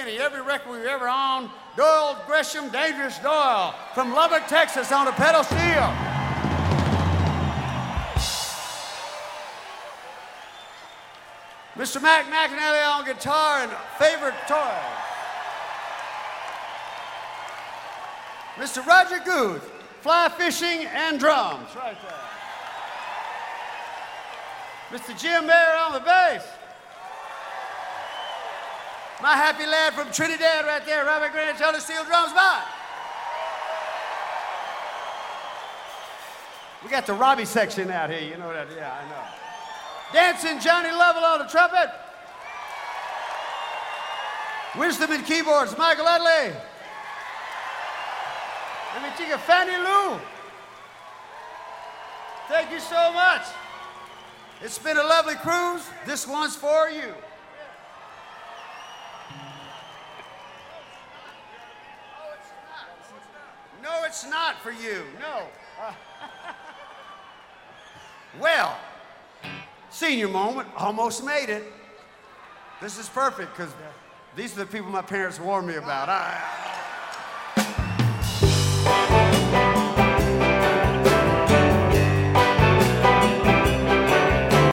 beginning. Every record we were ever on, Doyle Gresham, Dangerous Doyle, from Lubbock, Texas, on a pedal steel. Mr. Mac McAnally on guitar and favorite toy. Mr. Roger Guth, fly fishing and drums, right there. Mr. Jim Mayer on the bass. My happy lad from Trinidad right there, Robert Grant on the steel drums, bye. We got the Robbie section out here, you know that, yeah, I know. Dancing Johnny Lovell on the trumpet. Wisdom and keyboards, Michael Utley. Let me take a Fannie Lou. Thank you so much. It's been a lovely cruise. This one's for you. No, it's not for you. No. Well, senior moment, almost made it. This is perfect because these are the people my parents warned me about.